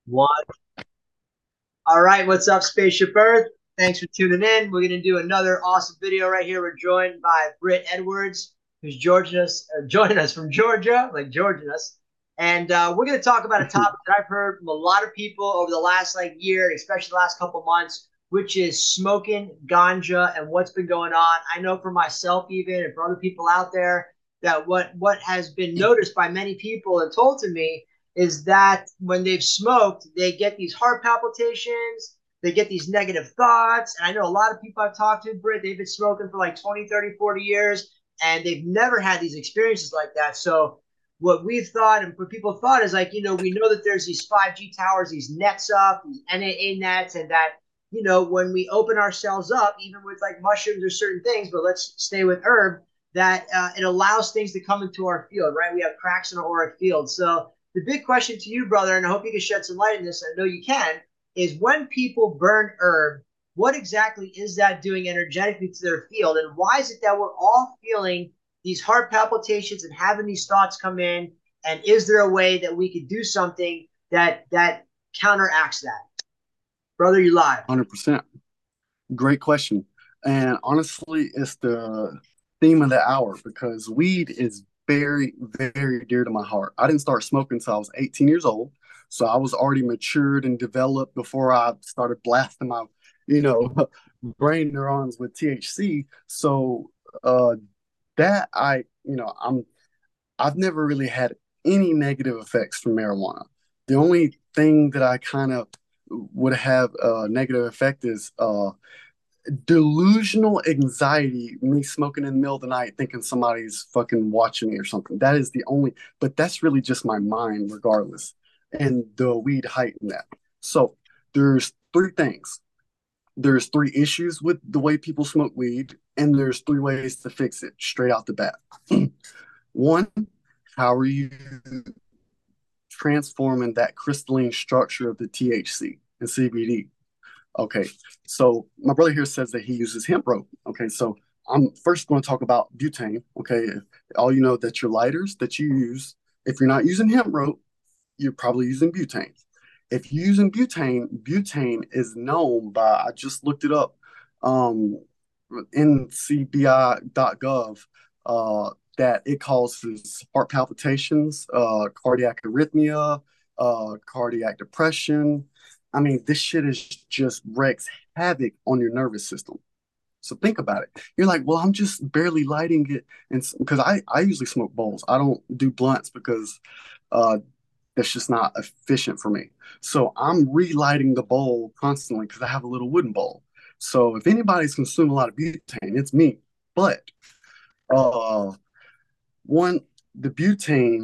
One. All right, what's up, Spaceship Earth? Thanks for tuning in. We're going to do another awesome video right here. We're joined by Britt Edwards, who's joining us from Georgia, like Georgian us. And we're going to talk about a topic that I've heard from a lot of people over the last year, especially the last couple months, which is smoking ganja and what's been going on. I know for myself, even, and for other people out there, that what has been noticed by many people and told to me is that when they've smoked, they get these heart palpitations, they get these negative thoughts. And I know a lot of people I've talked to, Britt, they've been smoking for like 20, 30, 40 years, and they've never had these experiences like that. So what we've thought and what people thought is we know that there's these 5G towers, these nets up, these NAA nets, and that, when we open ourselves up, even with like mushrooms or certain things, but let's stay with herb, that it allows things to come into our field, right? We have cracks in our auric field. So the big question to you, brother, and I hope you can shed some light on this, I know you can, is when people burn herb, what exactly is that doing energetically to their field? And why is it that we're all feeling these heart palpitations and having these thoughts come in? And is there a way that we could do something that counteracts that? Brother, you live. 100%. Great question. And honestly, it's the theme of the hour because weed is very, very dear to my heart. I didn't start smoking until I was 18 years old. So I was already matured and developed before I started blasting my, you know, brain neurons with THC. So uh that I've never really had any negative effects from marijuana. The only thing that I kind of would have a negative effect is delusional anxiety, me smoking in the middle of the night thinking somebody's fucking watching me or something. That is the only, but that's really just my mind regardless. And the weed heightened that. So there's three things. There's three issues with the way people smoke weed, and there's three ways to fix it straight out the bat. One, how are you transforming that crystalline structure of the THC and CBD? Okay, so my brother here says that he uses hemp rope. Okay, so I'm first going to talk about butane. Okay, all you know that your lighters that you use, if you're not using hemp rope, you're probably using butane. If you're using butane, butane is known by, I just looked it up, um, ncbi.gov, that it causes heart palpitations, cardiac arrhythmia, cardiac depression. I mean, this shit is just wreaks havoc on your nervous system. So think about it. You're like, well, I'm just barely lighting it, and because I usually smoke bowls. I don't do blunts because uh, that's just not efficient for me. So I'm relighting the bowl constantly because I have a little wooden bowl. So if anybody's consuming a lot of butane, it's me. But uh, one, the butane,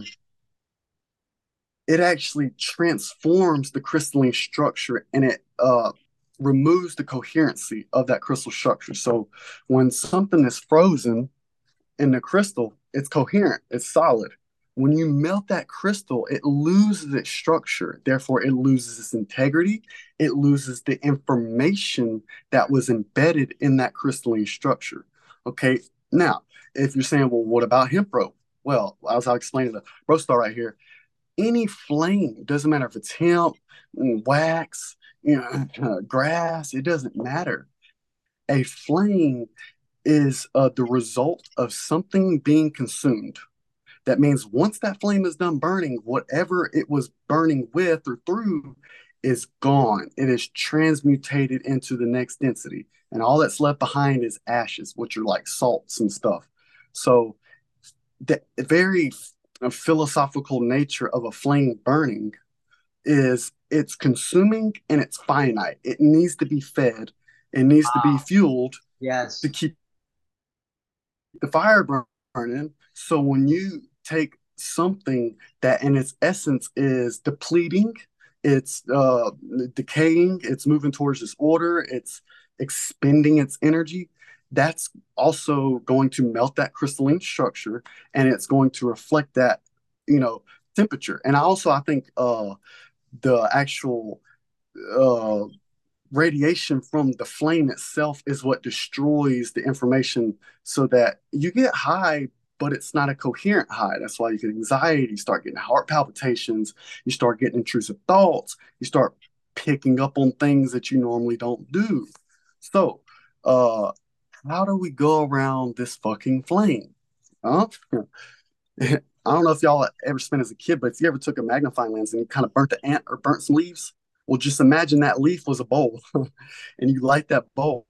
it actually transforms the crystalline structure and it removes the coherency of that crystal structure. So when something is frozen in the crystal, it's coherent, it's solid. When you melt that crystal, it loses its structure. Therefore, it loses its integrity. It loses the information that was embedded in that crystalline structure. Okay. Now, if you're saying, well, what about hemp rope? Well, as I explained the bro star right here, any flame, doesn't matter if it's hemp, wax, grass, it doesn't matter. A flame is the result of something being consumed. That means once that flame is done burning, whatever it was burning with or through is gone. It is transmutated into the next density. And all that's left behind is ashes, which are like salts and stuff. So the very philosophical nature of a flame burning is it's consuming and it's finite. It needs to be fed, it needs to be fueled to Yes. keep the fire burning. So when you take something that in its essence is depleting, it's decaying, it's moving towards disorder, it's expending its energy, that's also going to melt that crystalline structure and it's going to reflect that, you know, temperature. And I think the actual uh, radiation from the flame itself is what destroys the information so that you get high but it's not a coherent high. That's why you get anxiety, you start getting heart palpitations, you start getting intrusive thoughts, you start picking up on things that you normally don't do. So, uh, how do we go around this fucking flame? Huh? I don't know if y'all ever spent as a kid, but if you ever took a magnifying lens and you kind of burnt the ant or burnt some leaves, well, just imagine that leaf was a bowl and you light that bowl.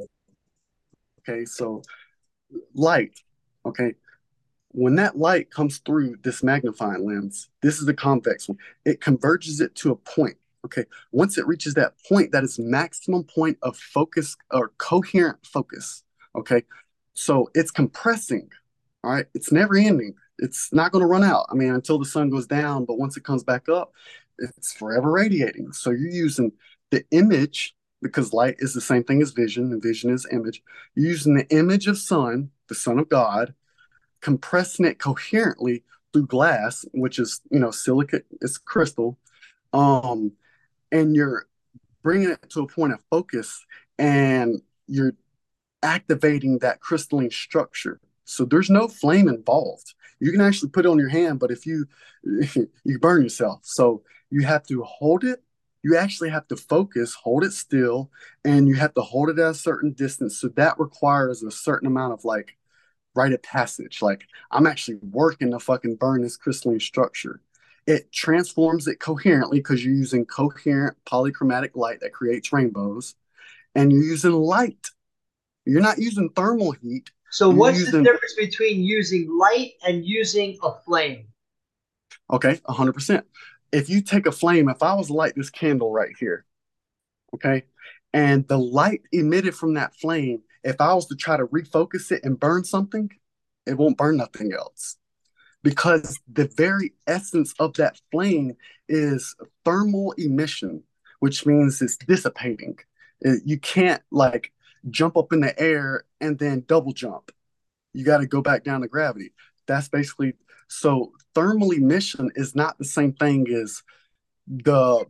Okay, so light. Okay, when that light comes through this magnifying lens, this is the convex one, it converges it to a point. Okay, once it reaches that point, that is maximum point of focus or coherent focus. Okay, so it's compressing. All right, it's never ending. It's not going to run out. I mean, until the sun goes down, but once it comes back up, it's forever radiating. So you're using the image because light is the same thing as vision, and vision is image. You're using the image of sun, the Son of God, compressing it coherently through glass, which is, silicate, it's crystal, um, and you're bringing it to a point of focus, and you're activating that crystalline structure. So there's no flame involved. You can actually put it on your hand, but if you you burn yourself. So you have to hold it. You actually have to focus, hold it still, and you have to hold it at a certain distance. So that requires a certain amount of like rite of passage. Like I'm actually working to fucking burn this crystalline structure. It transforms it coherently because you're using coherent polychromatic light that creates rainbows, and you're using light. You're not using thermal heat. So You're what's the using, difference between using light and using a flame? okay, 100%. If you take a flame, if I was to light this candle right here, okay, and the light emitted from that flame, if I was to try to refocus it and burn something, it won't burn nothing else because the very essence of that flame is thermal emission, which means it's dissipating. You can't like jump up in the air and then double jump. You got to go back down to gravity. That's basically so thermal emission is not the same thing as the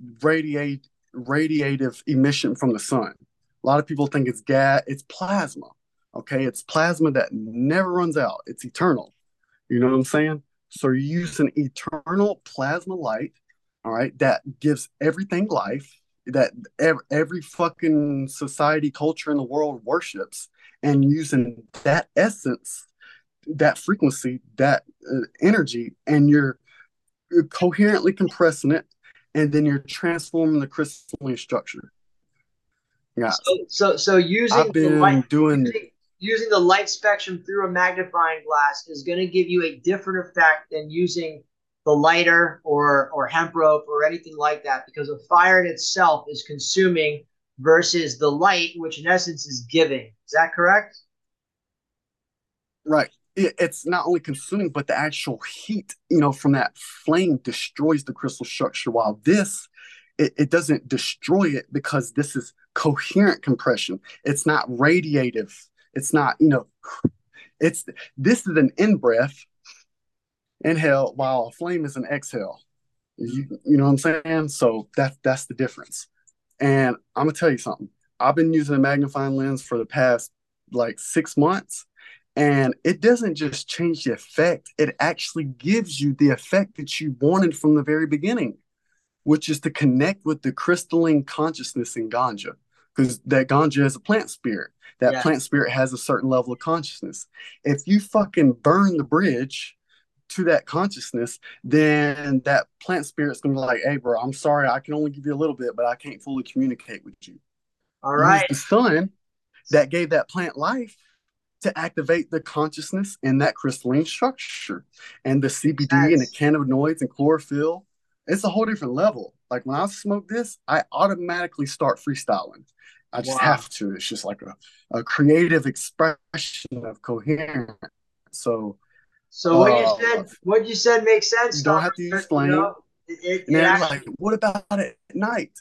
radiative emission from the sun. A lot of people think it's gas, it's plasma. Okay, it's plasma that never runs out. It's eternal. You know what I'm saying? So you use an eternal plasma light, all right, that gives everything life, that every fucking society, culture in the world worships, and using that essence, that frequency, that energy, and you're coherently compressing it, and then you're transforming the crystalline structure. Yeah, So I've using the light been doing using the light spectrum through a magnifying glass is going to give you a different effect than using the lighter or hemp rope or anything like that, because the fire in itself is consuming versus the light, which in essence is giving. Is that correct? right. It's not only consuming, but the actual heat, from that flame destroys the crystal structure. While this, it doesn't destroy it because this is coherent compression. It's not radiative. It's not, it's this is an in breath, inhale, while a flame is an exhale. You know what I'm saying? So that's the difference. And I'm gonna tell you something. I've been using a magnifying lens for the past like 6 months, and it doesn't just change the effect, it actually gives you the effect that you wanted from the very beginning, which is to connect with the crystalline consciousness in ganja. Because that ganja is a plant spirit. That plant Yes. spirit has a certain level of consciousness. If you fucking burn the bridge to that consciousness, then that plant spirit's gonna be like, hey, bro, I'm sorry, I can only give you a little bit, but I can't fully communicate with you. All Use right. the sun that gave that plant life to activate the consciousness in that crystalline structure. And the Makes CBD and the sense. cannabinoids and chlorophyll, it's a whole different level. Like when I smoke this, I automatically start freestyling. I just Wow. have to. It's just like a creative expression of coherence. So So uh, what you said makes sense, you don't have to Dr. use flame. And It they're actually like, what about at night?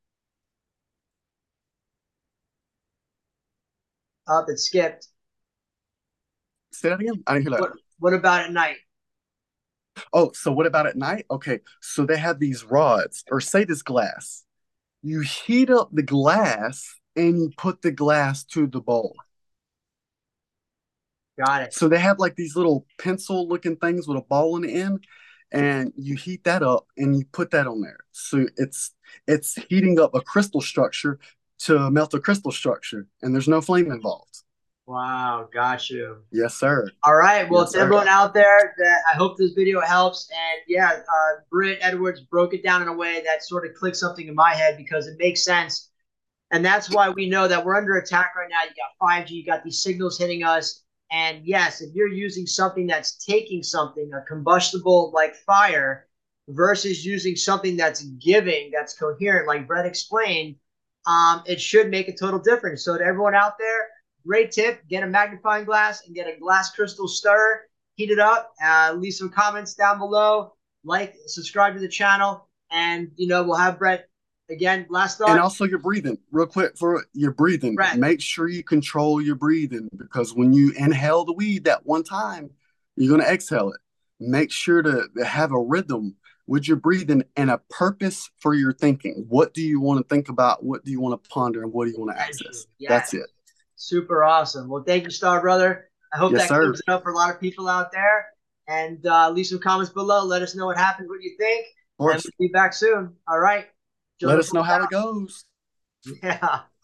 up, it skipped. Say that again. I didn't hear that. What about at night? Oh, so what about at night? Okay, so they have these rods, or say this glass. You heat up the glass and you put the glass to the bowl. Got it. So they have like these little pencil looking things with a ball in the end, and you heat that up and you put that on there. So it's heating up a crystal structure to melt a crystal structure, and there's no flame involved. Wow, got you. Yes, sir. All right. Well, Yes, to sir. everyone out there, that I hope this video helps. And yeah, Britt Edwards broke it down in a way that sort of clicked something in my head because it makes sense. And that's why we know that we're under attack right now. You got 5G, you got these signals hitting us. And yes, if you're using something that's taking something, a combustible like fire, versus using something that's giving, that's coherent, like Brett explained, it should make a total difference. So to everyone out there, great tip: get a magnifying glass and get a glass crystal stirrer, heat it up, leave some comments down below, like, subscribe to the channel, and we'll have Brett again. Last And thought, also your breathing, real quick for your breathing. Brett. Make sure you control your breathing because when you inhale the weed that one time, you're going to exhale it. Make sure to have a rhythm with your breathing and a purpose for your thinking. What do you want to think about? What do you want to ponder? And what do you want to access? Yes. That's it. Super awesome. Well, thank you, Star Brother. I hope Yes, that sir. clears it up for a lot of people out there. And leave some comments below. Let us know what happened, what you think. Of And course. we'll be back soon. All right. Let us know how it goes. Yeah.